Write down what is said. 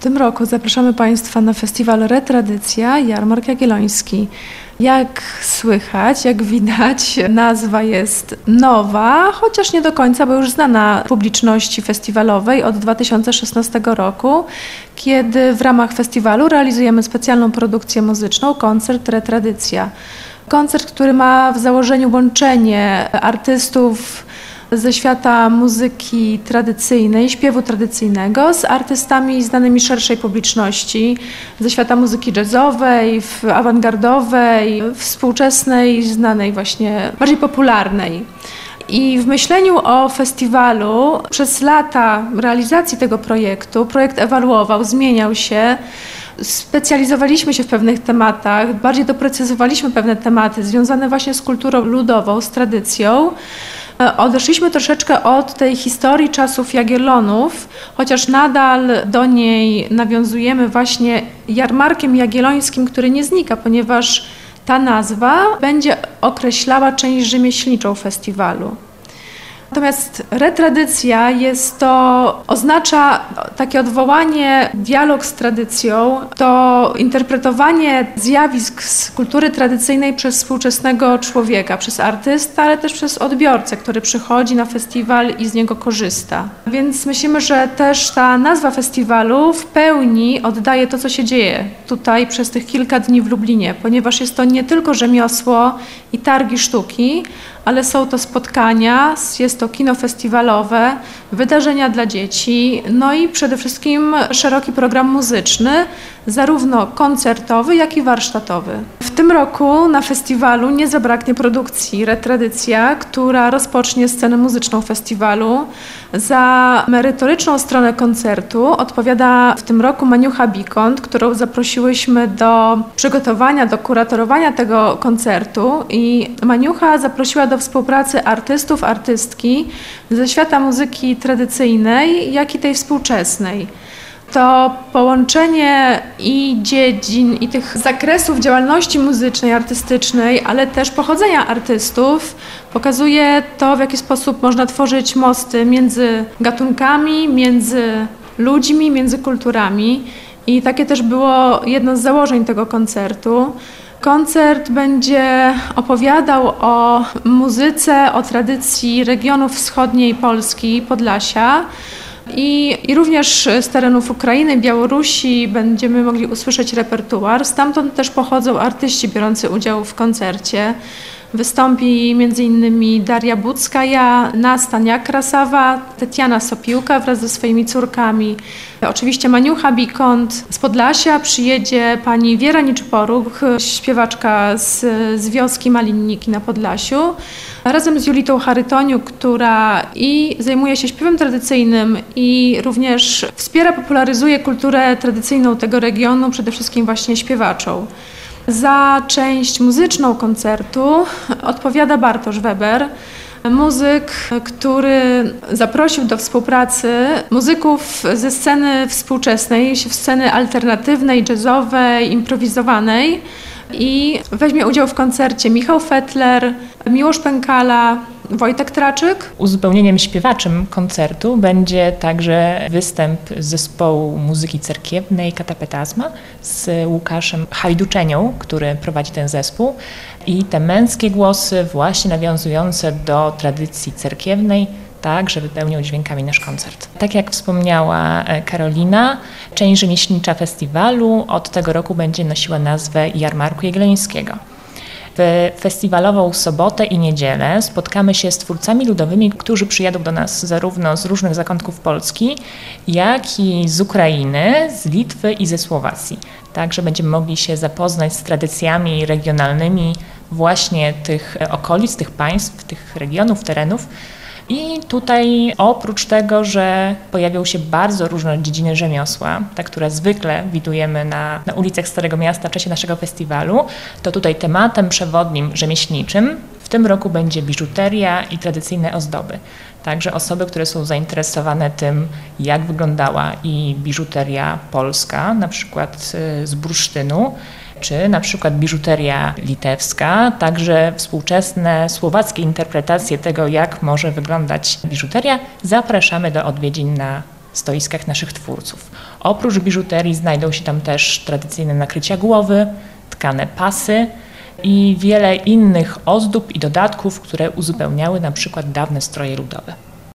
tym roku zapraszamy Państwa na festiwal Retradycja Jarmark Jagielloński. Jak słychać, jak widać, nazwa jest nowa, chociaż nie do końca, bo już znana publiczności festiwalowej od 2016 roku, kiedy w ramach festiwalu realizujemy specjalną produkcję muzyczną, koncert Retradycja. Koncert, który ma w założeniu łączenie artystów ze świata muzyki tradycyjnej, śpiewu tradycyjnego z artystami znanymi szerszej publiczności, ze świata muzyki jazzowej, awangardowej, współczesnej, znanej właśnie, bardziej popularnej. I w myśleniu o festiwalu przez lata realizacji tego projektu, projekt ewoluował, zmieniał się. Specjalizowaliśmy się w pewnych tematach, bardziej doprecyzowaliśmy pewne tematy związane właśnie z kulturą ludową, z tradycją. Odeszliśmy troszeczkę od tej historii czasów Jagiellonów, chociaż nadal do niej nawiązujemy właśnie jarmarkiem jagiellońskim, który nie znika, ponieważ ta nazwa będzie określała część rzemieślniczą festiwalu. Natomiast retradycja oznacza takie odwołanie, dialog z tradycją, to interpretowanie zjawisk z kultury tradycyjnej przez współczesnego człowieka, przez artystę, ale też przez odbiorcę, który przychodzi na festiwal i z niego korzysta. Więc myślimy, że też ta nazwa festiwalu w pełni oddaje to, co się dzieje tutaj przez tych kilka dni w Lublinie, ponieważ jest to nie tylko rzemiosło i targi sztuki, ale są to spotkania, jest to kino festiwalowe, wydarzenia dla dzieci, no i przede wszystkim szeroki program muzyczny, zarówno koncertowy, jak i warsztatowy. W tym roku na festiwalu nie zabraknie produkcji Retradycja, która rozpocznie scenę muzyczną festiwalu. Za merytoryczną stronę koncertu odpowiada w tym roku Maniucha Bikont, którą zaprosiłyśmy do przygotowania, do kuratorowania tego koncertu i Maniucha zaprosiła do współpracy artystów, artystki ze świata muzyki tradycyjnej, jak i tej współczesnej. To połączenie i dziedzin, i tych zakresów działalności muzycznej, artystycznej, ale też pochodzenia artystów pokazuje to, w jaki sposób można tworzyć mosty między gatunkami, między ludźmi, między kulturami. I takie też było jedno z założeń tego koncertu. Koncert będzie opowiadał o muzyce, o tradycji regionów wschodniej Polski, Podlasia i również z terenów Ukrainy, Białorusi będziemy mogli usłyszeć repertuar. Stamtąd też pochodzą artyści biorący udział w koncercie. Wystąpi m.in. Daria Buckaja, Nastania Krasawa, Tetiana Sopiłka wraz ze swoimi córkami. Oczywiście Maniucha Bikont z Podlasia, przyjedzie pani Wiera Niczporuch, śpiewaczka z wioski Malinniki na Podlasiu, razem z Julitą Charytoniuk, która i zajmuje się śpiewem tradycyjnym i również wspiera, popularyzuje kulturę tradycyjną tego regionu, przede wszystkim właśnie śpiewaczą. Za część muzyczną koncertu odpowiada Bartosz Weber, muzyk, który zaprosił do współpracy muzyków ze sceny współczesnej, sceny alternatywnej, jazzowej, improwizowanej i weźmie udział w koncercie Michał Fetler, Miłosz Pękala, Wojtek Traczyk. Uzupełnieniem śpiewaczym koncertu będzie także występ zespołu muzyki cerkiewnej Katapetazma z Łukaszem Hajduczenią, który prowadzi ten zespół. I te męskie głosy właśnie nawiązujące do tradycji cerkiewnej także wypełnią dźwiękami nasz koncert. Tak jak wspomniała Karolina, część rzemieślnicza festiwalu od tego roku będzie nosiła nazwę Jarmarku Jagiellońskiego. W festiwalową sobotę i niedzielę spotkamy się z twórcami ludowymi, którzy przyjadą do nas zarówno z różnych zakątków Polski, jak i z Ukrainy, z Litwy i ze Słowacji. Także będziemy mogli się zapoznać z tradycjami regionalnymi właśnie tych okolic, tych państw, tych regionów, terenów. I tutaj oprócz tego, że pojawią się bardzo różne dziedziny rzemiosła, te, które zwykle widujemy na ulicach Starego Miasta w czasie naszego festiwalu, to tutaj tematem przewodnim rzemieślniczym w tym roku będzie biżuteria i tradycyjne ozdoby. Także osoby, które są zainteresowane tym, jak wyglądała i biżuteria polska, na przykład z bursztynu, czy na przykład biżuteria litewska, także współczesne słowackie interpretacje tego, jak może wyglądać biżuteria, zapraszamy do odwiedzin na stoiskach naszych twórców. Oprócz biżuterii znajdą się tam też tradycyjne nakrycia głowy, tkane pasy i wiele innych ozdób i dodatków, które uzupełniały na przykład dawne stroje ludowe.